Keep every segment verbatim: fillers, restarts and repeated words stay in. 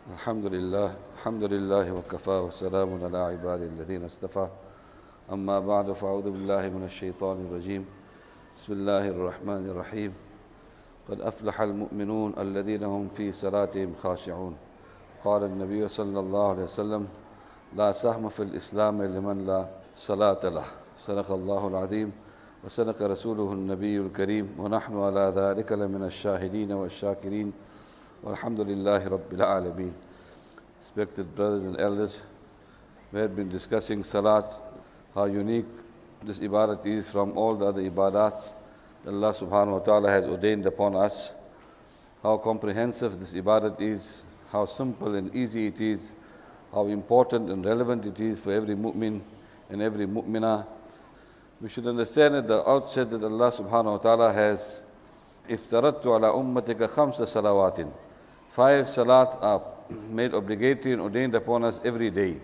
الحمد لله الحمد لله وكفى وسلام على عباده الذين اصطفى أما بعد فأعوذ بالله من الشيطان الرجيم بسم الله الرحمن الرحيم قد أفلح المؤمنون الذين هم في صلاتهم خاشعون قال النبي صلى الله عليه وسلم لا سهم في الإسلام لمن لا صلاة له صدق الله العظيم وصدق رسوله النبي الكريم ونحن على ذلك لمن الشاهدين والشاكرين Alhamdulillahi Rabbil Alameen. Respected brothers and elders, we had been discussing Salat, how unique this ibadat is from all the other ibadats that Allah subhanahu wa ta'ala has ordained upon us, how comprehensive this ibadat is, how simple and easy it is, how important and relevant it is for every mu'min and every mu'minah. We should understand at the outset that Allah subhanahu wa ta'ala has iftarattu ala ummatika khamsa salawatin. Five salats are made obligatory and ordained upon us every day.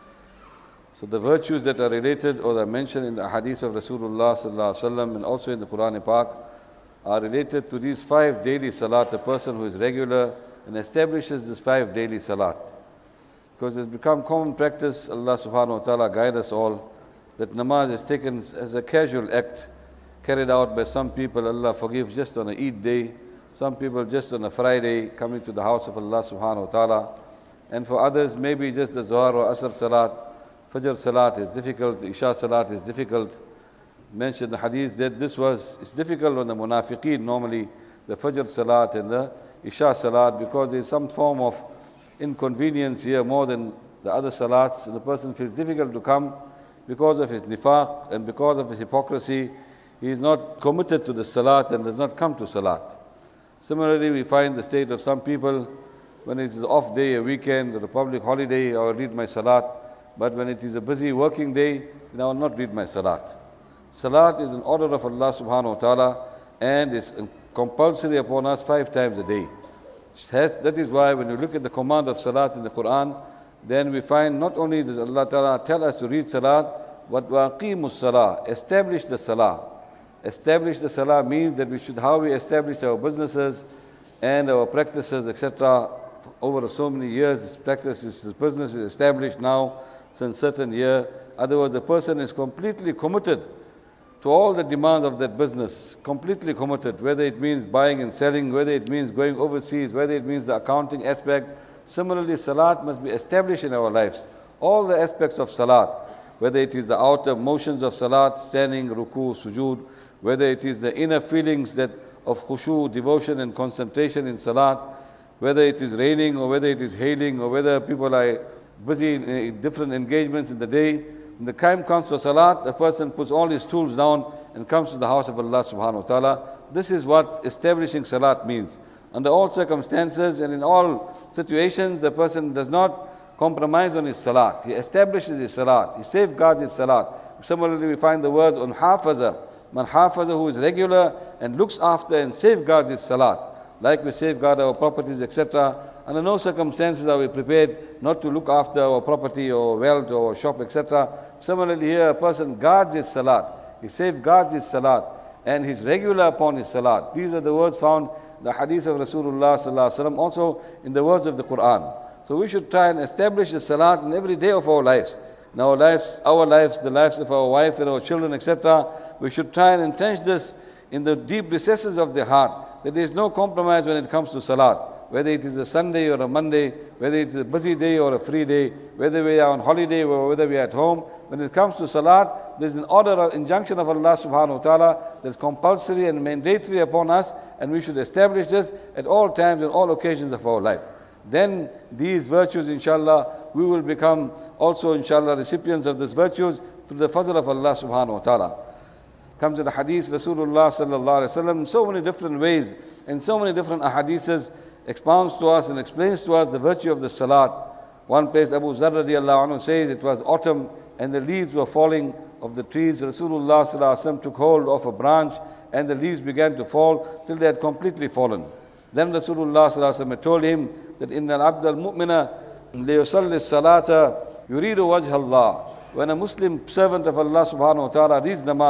So the virtues that are related or are mentioned in the hadith of Rasulullah sallallahu alaihi wasallam and also in the Quran Pak are related to these five daily salat. The person who is regular and establishes this five daily salat. Because it's become common practice, Allah subhanahu wa ta'ala guide us all, that namaz is taken as a casual act carried out by some people. Allah forgives just on a Eid day. Some people just on a Friday coming to the house of Allah subhanahu wa ta'ala. And for others, maybe just the Zuhar or Asr Salat, Fajr Salat is difficult, the Isha Salat is difficult. Mentioned the hadith that this was, it's difficult on the munafiqeen normally, the Fajr Salat and the Isha Salat, because there is some form of inconvenience here more than the other Salats. And the person feels difficult to come because of his nifaq and because of his hypocrisy. He is not committed to the Salat and does not come to Salat. Similarly, we find the state of some people, when it is an off day, a weekend, or a public holiday, I will read my salat. But when it is a busy working day, then I will not read my salat. Salat is an order of Allah subhanahu wa ta'ala and is compulsory upon us five times a day. That is why when you look at the command of salat in the Quran, then we find not only does Allah ta'ala tell us to read salat, but waqimus salah, establish the salah. Establish the salah means that we should, how we establish our businesses and our practices, et cetera. Over so many years, this practice, this business is established now since certain year. Otherwise, the person is completely committed to all the demands of that business, completely committed, whether it means buying and selling, whether it means going overseas, whether it means the accounting aspect. Similarly, salat must be established in our lives. All the aspects of salat, whether it is the outer motions of salat, standing, ruku, sujood, whether it is the inner feelings that of khushu, devotion and concentration in salat, whether it is raining or whether it is hailing or whether people are busy in different engagements in the day. When the time comes for salat, a person puts all his tools down and comes to the house of Allah subhanahu wa ta'ala. This is what establishing salat means. Under all circumstances and in all situations, a person does not compromise on his salat. He establishes his salat. He safeguards his salat. Similarly, we find the words on hafaza. Man hafaza, who is regular and looks after and safeguards his salat. Like we safeguard our properties, et cetera. Under no circumstances are we prepared not to look after our property or wealth or shop, et cetera. Similarly here, a person guards his salat. He safeguards his salat and he's regular upon his salat. These are the words found in the hadith of Rasulullah sallallahu alaihi wasallam, also in the words of the Quran. So we should try and establish the salat in every day of our lives. In our lives, our lives, the lives of our wife and our children, et cetera. We should try and entrench this in the deep recesses of the heart, that there is no compromise when it comes to salat. Whether it is a Sunday or a Monday, whether it's a busy day or a free day, whether we are on holiday or whether we are at home, when it comes to salat, there is an order or injunction of Allah subhanahu wa ta'ala that is compulsory and mandatory upon us, and we should establish this at all times and all occasions of our life. Then these virtues, inshallah, we will become also, inshallah, recipients of these virtues through the fazl of Allah subhanahu wa ta'ala. Comes in the hadith, Rasulullah sallallahu alaihi wasallam, in so many different ways, in so many different ahadiths, expounds to us and explains to us the virtue of the salat. One place, Abu Zar radiallahu anhu says, it was autumn and the leaves were falling of the trees. Rasulullah sallallahu alaihi wasallam took hold of a branch and the leaves began to fall till they had completely fallen. Then Rasulullah sallallahu alaihi wasallam told him that in al abd al mu'mina liyusalli salata yuridu wajh Allah. When a Muslim servant of Allah subhanahu wa ta'ala reads namaz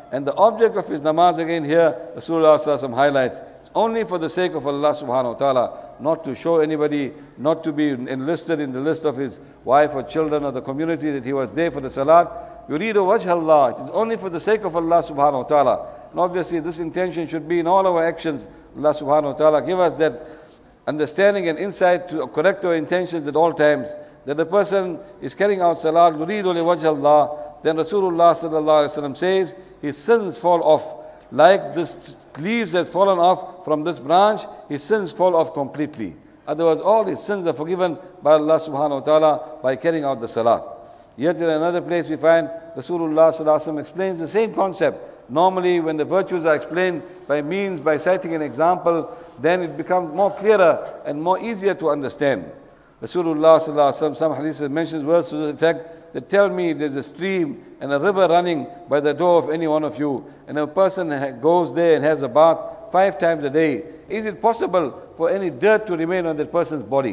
And the object of his namaz again here, Rasulullah sallallahu alaihi wasallam highlights, it's only for the sake of Allah subhanahu wa ta'ala, not to show anybody, not to be enlisted in the list of his wife or children or the community that he was there for the salat. Yuridu wajh Allah. It is only for the sake of Allah subhanahu wa ta'ala. And obviously this intention should be in all our actions. Allah subhanahu wa ta'ala give us that understanding and insight to correct our intentions at all times. That the person is carrying out salat, yuridu li wajh Allah. Then Rasulullah sallallahu alaihi wasallam says, his sins fall off. Like this leaves has fallen off from this branch, his sins fall off completely. Otherwise, all his sins are forgiven by Allah subhanahu wa ta'ala by carrying out the salat. Yet in another place we find Rasulullah sallallahu alaihi wasallam explains the same concept. Normally, when the virtues are explained by means, by citing an example, then it becomes more clearer and more easier to understand. Rasulullah sallallahu alaihi wasallam, some hadith mentions words to the effect that tell me if there's a stream and a river running by the door of any one of you, and a person goes there and has a bath five times a day, is it possible for any dirt to remain on that person's body?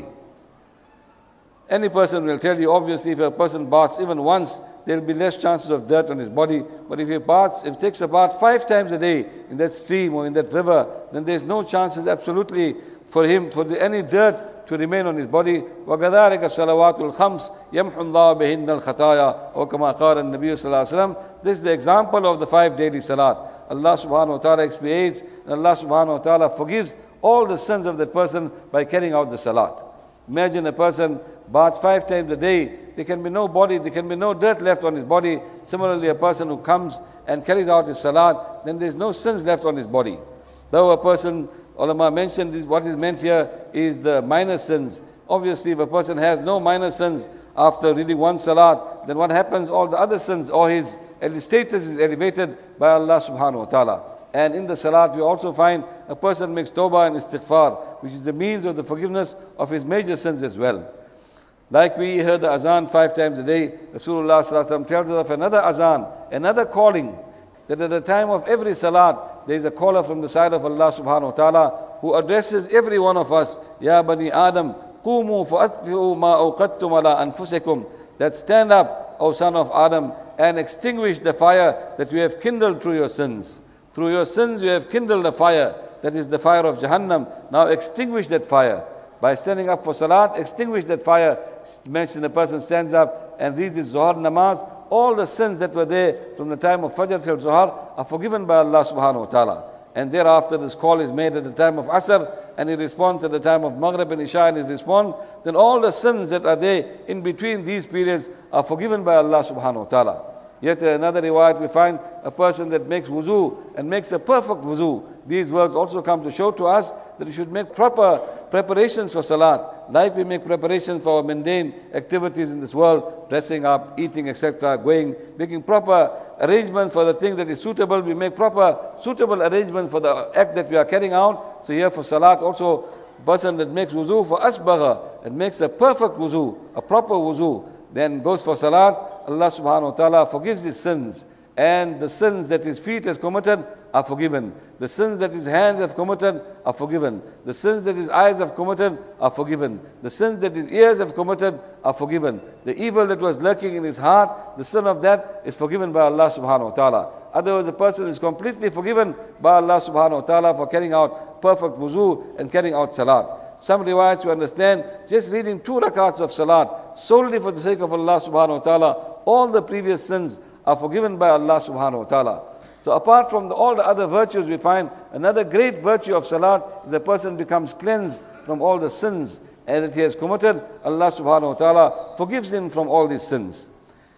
Any person will tell you, obviously, if a person baths even once, there will be less chances of dirt on his body. But if he baths, if he takes a bath five times a day in that stream or in that river, then there's no chances absolutely for him, for the, any dirt to remain on his body. وَكَذَلِكَ الصَّلَوَاتُ الْخَمْسِ يَمْحُ اللَّهُ بِهِنَّ الْخَطَايَا or كَمَا قَالَ النَّبِيُّ صلى الله عليه وسلم. This is the example of the five daily salat. Allah subhanahu wa ta'ala expiates and Allah subhanahu wa ta'ala forgives all the sins of that person by carrying out the salat. Imagine a person baths five times a day, there can be no body, there can be no dirt left on his body. Similarly, a person who comes and carries out his salat, then there is no sins left on his body. Though a person, ulama mentioned this, what is meant here is the minor sins. Obviously, if a person has no minor sins after reading one salat, then what happens? All the other sins or his status is elevated by Allah subhanahu wa ta'ala. And in the salat, we also find a person makes tawbah and istighfar, which is the means of the forgiveness of his major sins as well. Like we heard the azan five times a day, Rasulullah sallallahu alaihi wasallam tells us of another azan, another calling, that at the time of every salat, there is a caller from the side of Allah subhanahu wa ta'ala who addresses every one of us, Ya Bani Adam, qumu fa'atfi'u ma awqattum ala anfusikum, that stand up, O son of Adam, and extinguish the fire that you have kindled through your sins. Through your sins you have kindled a fire, that is the fire of Jahannam. Now extinguish that fire. By standing up for salat, extinguish that fire. Mention the person stands up and reads his Zuhar namaz. All the sins that were there from the time of Fajr till Zuhar are forgiven by Allah subhanahu wa ta'ala. And thereafter this call is made at the time of Asr, and he responds at the time of Maghrib and Isha, and he responds. Then all the sins that are there in between these periods are forgiven by Allah subhanahu wa ta'ala. Yet another riwayat we find a person that makes wuzu and makes a perfect wuzu. These words also come to show to us that we should make proper preparations for salat. Like we make preparations for our mundane activities in this world, dressing up, eating, et cetera, going, making proper arrangements for the thing that is suitable. We make proper, suitable arrangements for the act that we are carrying out. So here for salat also, person that makes wuzu for asbagha and makes a perfect wuzu, a proper wuzu, then goes for salat, Allah subhanahu wa ta'ala forgives his sins. And the sins that his feet has committed are forgiven. The sins that his hands have committed are forgiven. The sins that his eyes have committed are forgiven. The sins that his ears have committed are forgiven. The evil that was lurking in his heart, the sin of that is forgiven by Allah subhanahu wa ta'ala. Otherwise, the person is completely forgiven by Allah subhanahu wa ta'ala for carrying out perfect wuzu and carrying out salat. Some riwayats you understand, just reading two rakats of salat, solely for the sake of Allah subhanahu wa ta'ala, all the previous sins are forgiven by Allah subhanahu wa ta'ala. So apart from the, all the other virtues, we find another great virtue of salat is the person becomes cleansed from all the sins and that he has committed. Allah subhanahu wa ta'ala forgives him from all these sins.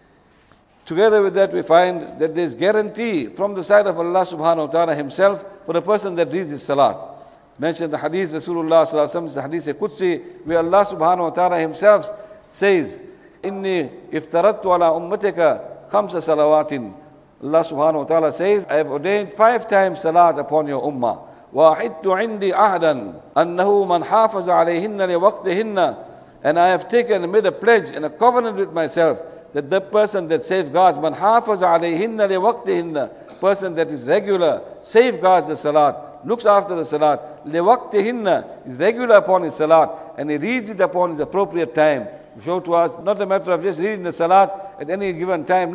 Together with that, we find that there is guarantee from the side of Allah subhanahu wa ta'ala himself for the person that reads his salat. Mentioned the hadith, Rasulullah sallallahu alaihi wasallam, is the hadith Qudsi, where Allah subhanahu wa ta'ala himself says, Inni iftaradtu ala ummatika khamsa salawatin. Allah subhanahu wa ta'ala says, I have ordained five times salat upon your ummah. وَأَحِدْتُ عِنْدِي أَحْدًا أَنَّهُ مَنْ حَافَظَ عَلَيْهِنَّ لِوَقْتِهِنَّ. And I have taken and made a pledge and a covenant with myself that the person that safeguards, مَنْ حَافَظَ عَلَيْهِنَّ لِوَقْتِهِنَّ, person that is regular, safeguards the salat, looks after the salat, لِوَقْتِهِنَّ, is regular upon his salat, and he reads it upon his appropriate time. Show to us, not a matter of just reading the salat at any given time, no.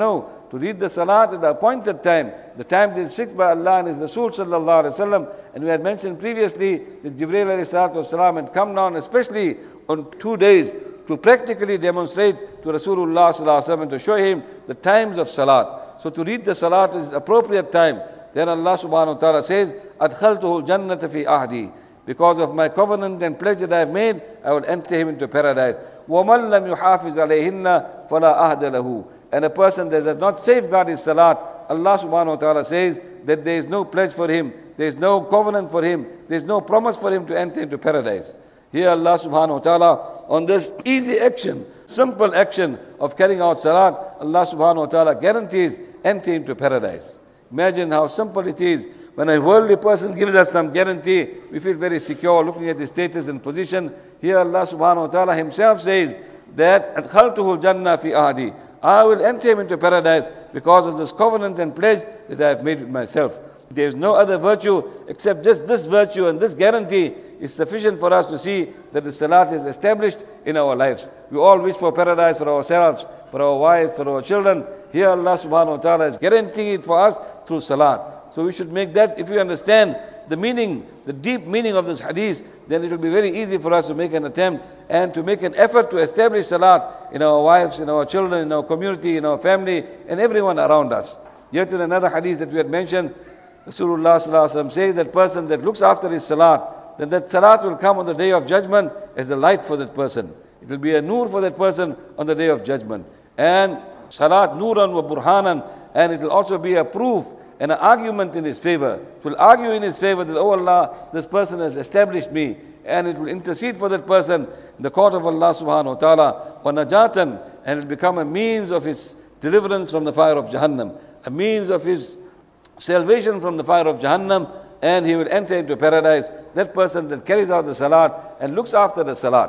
to read the salat at the appointed time, the time that is fixed by Allah and His Rasul sallallahu alaihi wasallam. And we had mentioned previously that Jibreel alayhi salatu wasalam had come down especially on two days to practically demonstrate to Rasulullah sallallahu alaihi wasallam, to show him the times of salat. So to read the salat is appropriate time. Then Allah subhanahu wa ta'ala says, أَدْخَلْتُهُ الْجَنَّةَ فِي أَهْدِي. Because of my covenant and pledge that I have made, I will enter him into paradise. وَمَنْ لَمْ يُحَافِظْ عَلَيْهِنَّ فَلَا أَهْدَ لَهُ. And a person that does not safeguard his salat, Allah subhanahu wa ta'ala says that there is no pledge for him, there is no covenant for him, there is no promise for him to enter into paradise. Here Allah subhanahu wa ta'ala, on this easy action, simple action of carrying out salat, Allah subhanahu wa ta'ala guarantees entry into paradise. Imagine how simple it is. When a worldly person gives us some guarantee, we feel very secure looking at his status and position. Here Allah subhanahu wa ta'ala himself says that أَدْخَلْتُهُ الْجَنَّةَ فِي أَهْدِي. I will enter him into paradise because of this covenant and pledge that I have made with myself. There is no other virtue except just this virtue, and this guarantee is sufficient for us to see that the salat is established in our lives. We all wish for paradise for ourselves, for our wives, for our children. Here Allah subhanahu wa ta'ala is guaranteeing it for us through salat. So we should make that, if we understand the meaning, the deep meaning of this hadith, then it will be very easy for us to make an attempt and to make an effort to establish salat in our wives, in our children, in our community, in our family, and everyone around us. Yet in another hadith that we had mentioned, Rasulullah sallallahu alaihi wasallam says that person that looks after his salat, then that salat will come on the day of judgment as a light for that person. It will be a nur for that person on the day of judgment. And salat nuran wa burhanan, and it will also be a proof and an argument in his favor. It will argue in his favor that, oh Allah, this person has established me, and it will intercede for that person in the court of Allah subhanahu wa ta'ala, wa najatan, and it will become a means of his deliverance from the fire of Jahannam, a means of his salvation from the fire of Jahannam, and he will enter into paradise. That person that carries out the salat and looks after the salat.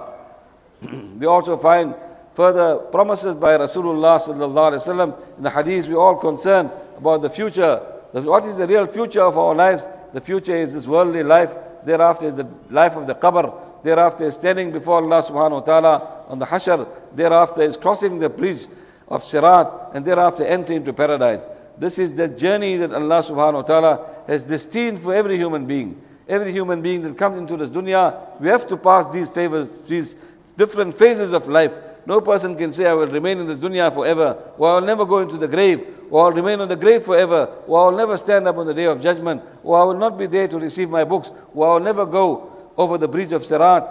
We also find further promises by Rasulullah sallallahu alaihi wasallam in the hadith. We all concerned about the future. What is the real future of our lives? The future is this worldly life. Thereafter is the life of the qabr. Thereafter is standing before Allah subhanahu wa ta'ala on the hashar. Thereafter is crossing the bridge of Sirat, and thereafter entering into paradise. This is the journey that Allah subhanahu wa ta'ala has destined for every human being. Every human being that comes into this dunya, we have to pass these favors, these different phases of life. No person can say, I will remain in this dunya forever, or I will never go into the grave, or I will remain on the grave forever, or I will never stand up on the day of judgment, or I will not be there to receive my books, or I will never go over the bridge of Sirat,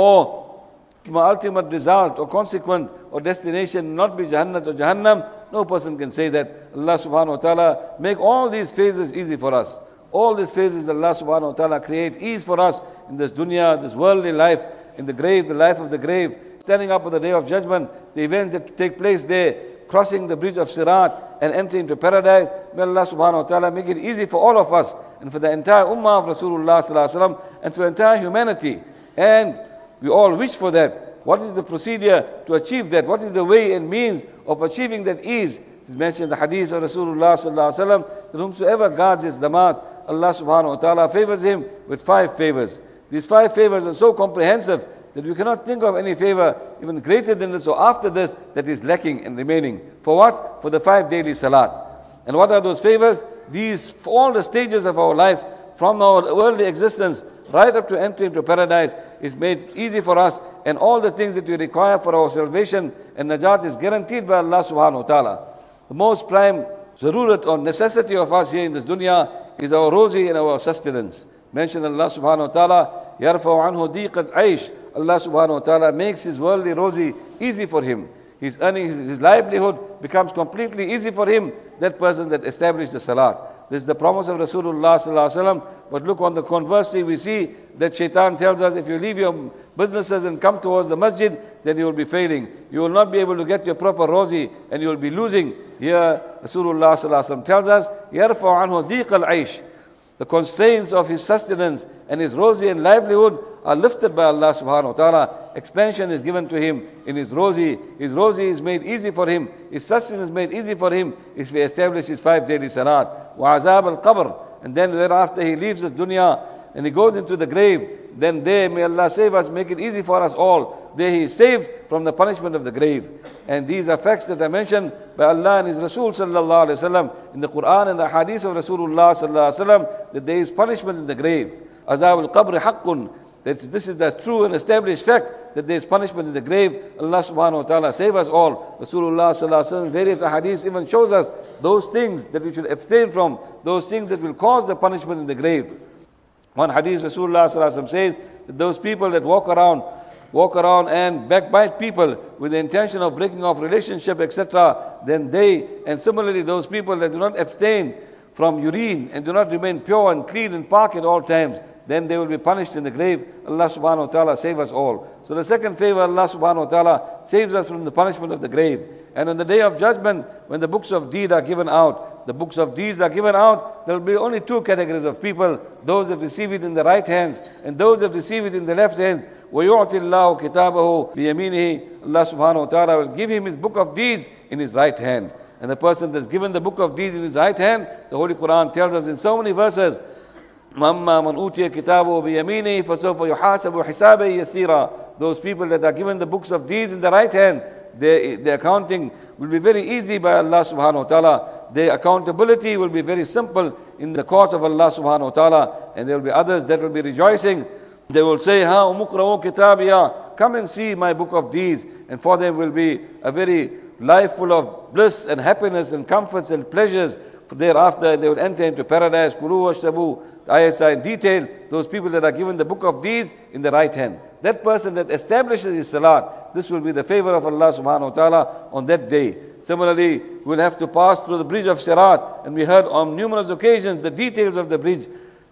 or my ultimate result or consequent or destination not be Jahannam or Jahannam. No person can say that. Allah subhanahu wa ta'ala make all these phases easy for us. All these phases that Allah subhanahu wa ta'ala create ease for us in this dunya, this worldly life, in the grave, the life of the grave, standing up on the day of judgment, the events that take place there, crossing the bridge of Sirat and entering into paradise. May Allah subhanahu wa ta'ala make it easy for all of us and for the entire ummah of Rasulullah sallallahu alaihi wasallam and for the entire humanity. And we all wish for that. What is the procedure to achieve that? What is the way and means of achieving that ease? It is mentioned in the hadith of Rasulullah sallallahu alaihi wasallam that whomsoever guards his namaz, Allah subhanahu wa ta'ala favors him with five favors. These five favors are so comprehensive that we cannot think of any favor even greater than this or after this that is lacking and remaining. For what? For the five daily salat. And what are those favors? These, for all the stages of our life, from our worldly existence right up to entry into paradise, is made easy for us, and all the things that we require for our salvation and najat is guaranteed by Allah subhanahu wa ta'ala. The most prime zarurat or necessity of us here in this dunya is our rozi and our sustenance. Mentioned Allah subhanahu wa ta'ala, يَرْفَوْ عَنْهُ دِيقَةْ عَيْشٍ. Allah subhanahu wa ta'ala makes his worldly rozi easy for him. His earning, his, his livelihood becomes completely easy for him, that person that established the salat. This is the promise of Rasulullah sallallahu alaihi wasallam. But look, on the conversely, we see that shaitan tells us, if you leave your businesses and come towards the masjid, then you will be failing. You will not be able to get your proper rozi, and you will be losing. Here, Rasulullah sallallahu alaihi wasallam tells us, يَرْفَوْ عَنْهُ دِيقَ الْعَيْشِ. The constraints of his sustenance and his rozi and livelihood are lifted by Allah subhanahu wa ta'ala. Expansion is given to him in his rozi. His rozi is made easy for him. His sustenance is made easy for him if we establish his five daily salat. وَعَذَابَ الْقَبْرِ. And then thereafter he leaves this dunya and he goes into the grave. then there, may Allah save us, make it easy for us all. There he is saved from the punishment of the grave. And these are facts that are mentioned by Allah and His Rasul sallallahu alayhi wa sallam in the Quran and the hadith of Rasulullah sallallahu alayhi wa sallam, that there is punishment in the grave. Azab al-qabr haqqun. This is the true and established fact that there is punishment in the grave. Allah subhanahu wa ta'ala save us all. Rasulullah sallallahu alaihi wasallam, various ahadith even shows us those things that we should abstain from, those things that will cause the punishment in the grave. One hadith Rasulullah sallallahu alaihi wasallam says that those people that walk around, walk around and backbite people with the intention of breaking off relationship, et cetera, then they, and similarly those people that do not abstain from urine and do not remain pure and clean and park at all times, then they will be punished in the grave. Allah subhanahu wa ta'ala save us all. So the second favor, Allah subhanahu wa ta'ala saves us from the punishment of the grave. And on the day of judgment, when the books of deed are given out, the books of deeds are given out, there will be only two categories of people: those that receive it in the right hands and those that receive it in the left hands. وَيُعْتِ اللَّهُ كِتَابَهُ بِيَمِينِهِ. Allah subhanahu wa ta'ala will give him his book of deeds in his right hand. And the person that's given the book of deeds in his right hand, the Holy Quran tells us in so many verses, مَمَّا مَنْ أُوتِيَ كِتَابُهُ بِيَمِينِهِ فَسَوْفَ يُحَاسَبُ حِسَابًا يَسِيرًا. Those people that are given the books of deeds in the right hand, their, their accounting will be very easy by Allah subhanahu wa ta'ala. Their accountability will be very simple in the court of Allah subhanahu wa ta'ala. And there will be others that will be rejoicing. They will say, Ha umukra'u kitabiya, come and see my book of deeds. And for them will be a very life full of bliss and happiness and comforts and pleasures. For thereafter they will enter into paradise. Kulu washrabu. Ayats are in detail. Those people that are given the book of deeds in the right hand. That person that establishes his salat, this will be the favor of Allah subhanahu wa ta'ala on that day. Similarly, we will have to pass through the bridge of Sirat, and we heard on numerous occasions the details of the bridge,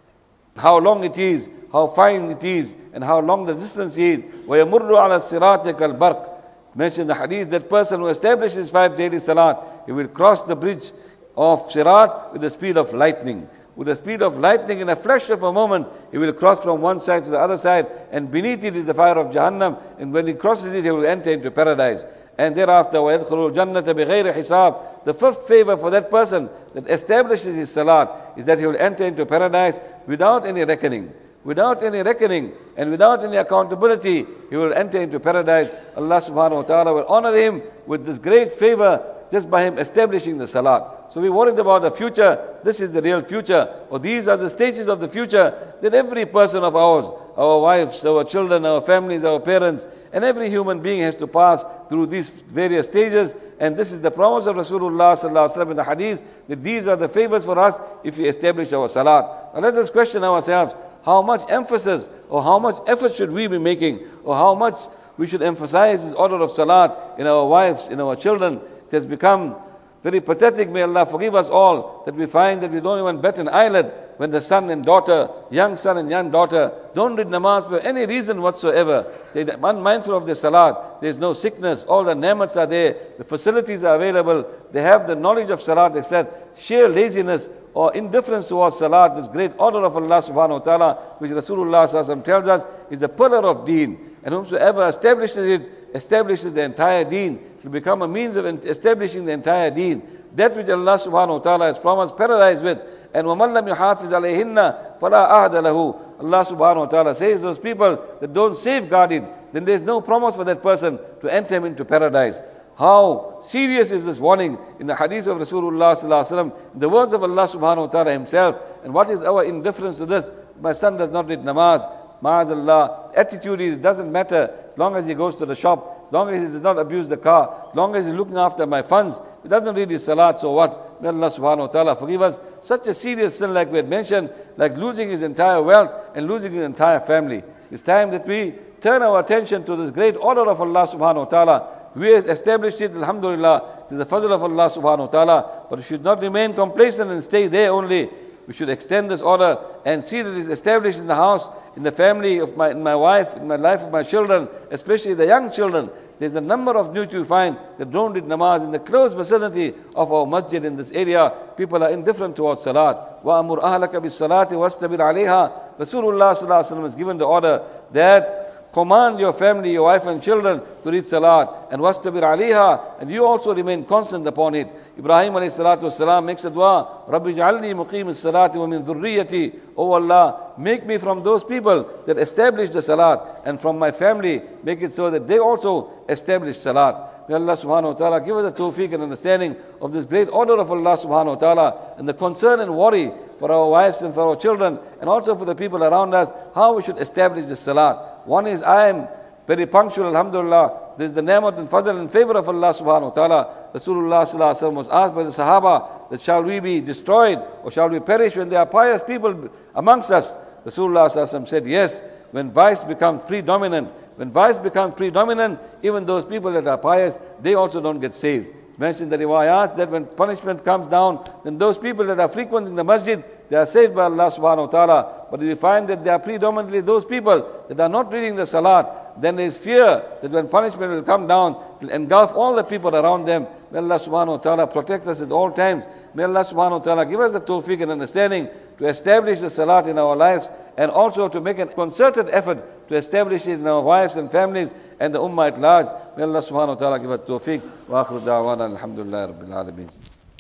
how long it is, how fine it is, and how long the distance is. وَيَمُرُّ عَلَى الصِّرَاطِ كَالْبَرْقِ. Mentioned the hadith, that person who establishes five daily salat, he will cross the bridge of Sirat with the speed of lightning. With the speed of lightning, in a flash of a moment, he will cross from one side to the other side, and beneath it is the fire of Jahannam, and when he crosses it, he will enter into paradise. And thereafter, وَيَدْخُلُ الْجَنَّةَ بِغَيْرِ حِسَابٍ. The fifth favor for that person that establishes his salat is that he will enter into paradise without any reckoning. Without any reckoning and without any accountability, he will enter into paradise. Allah subhanahu wa ta'ala will honor him with this great favor just by him establishing the salat. So we worried about the future. This is the real future, or these are the stages of the future that every person of ours, our wives, our children, our families, our parents, and every human being has to pass through these various stages. And this is the promise of Rasulullah sallallahu alaihi wasallam in the hadith, that these are the favors for us if we establish our salat. Now let us question ourselves, how much emphasis or how much effort should we be making, or how much we should emphasize this order of salat in our wives, in our children. It has become very pathetic, may Allah forgive us all, that we find that we don't even bat an eyelid when the son and daughter, young son and young daughter, don't read namaz for any reason whatsoever. They are unmindful of their salat. There is no sickness. All the ni'mats are there. The facilities are available. They have the knowledge of salat. They said sheer laziness or indifference towards salat, this great order of Allah subhanahu wa ta'ala, which Rasulullah sallallahu alaihi wasallam tells us is a pillar of deen. And whomsoever establishes it, establishes the entire deen. It will become a means of establishing the entire deen. That which Allah subhanahu wa ta'ala has promised paradise with. And وَمَنْ لَمْ يُحَافِظْ عَلَيْهِنَّ فَلَا أَهْدَ لَهُ. Allah subhanahu wa ta'ala says those people that don't safeguard it, then there is no promise for that person to enter him into paradise. How serious is this warning in the hadith of Rasulullah sallallahu alaihi wasallam, the words of Allah subhanahu wa ta'ala himself. And what is our indifference to this? My son does not read namaz. Ma'azallah, attitude is, it doesn't matter as long as he goes to the shop, as long as he does not abuse the car, as long as he's looking after my funds, he doesn't read his salat, so what? May Allah subhanahu wa ta'ala forgive us. Such a serious sin, like we had mentioned, like losing his entire wealth and losing his entire family. It's time that we turn our attention to this great order of Allah subhanahu wa ta'ala. We have established it, alhamdulillah, it is the fazl of Allah subhanahu wa ta'ala, but we should not remain complacent and stay there only. We should extend this order and see that it is established in the house, in the family of my, in my wife, in my life of my children, especially the young children. There's a number of new you find that don't read namaz in the close vicinity of our masjid in this area. People are indifferent towards salat. وَأَمُرْ أَهْلَكَ بِالصَّلَاةِ وَاسْتَبِرْ عَلَيْهَا. Rasulullah sallallahu alaihi wasallam has given the order that Command your family, your wife and children to read salat. And wastabir aliha, and you also remain constant upon it. Ibrahim alayhi salatu wasalam makes a dua, Rabbi ja'alni muqim as-salati wa min dhurriyyati. Oh Allah, make me from those people that establish the salat, and from my family, make it so that they also establish salat. May Allah subhanahu wa ta'ala give us the tawfiq and understanding of this great order of Allah subhanahu wa ta'ala, and the concern and worry for our wives and for our children, and also for the people around us, how we should establish the salat. One is, I am very punctual, alhamdulillah. This is the ni'mat and fazl in favor of Allah subhanahu wa ta'ala. Rasulullah sallallahu alaihi wasallam was asked by the Sahaba that shall we be destroyed or shall we perish when there are pious people amongst us? Rasulullah sallallahu alaihi wasallam said, yes, when vice becomes predominant, when vice becomes predominant, even those people that are pious, they also don't get saved. It's mentioned that riwayat that when punishment comes down, then those people that are frequenting the masjid, they are saved by Allah subhanahu wa ta'ala. But if you find that they are predominantly those people that are not reading the salat, then there is fear that when punishment will come down, it will engulf all the people around them. May Allah subhanahu wa ta'ala protect us at all times. May Allah subhanahu wa ta'ala give us the tawfiq and understanding to establish the salat in our lives, and also to make a concerted effort to establish it in our wives and families and the ummah at large. May Allah subhanahu wa ta'ala give us tawfiq. Wa akhiru da'wana alhamdulillahi rabbil alameen.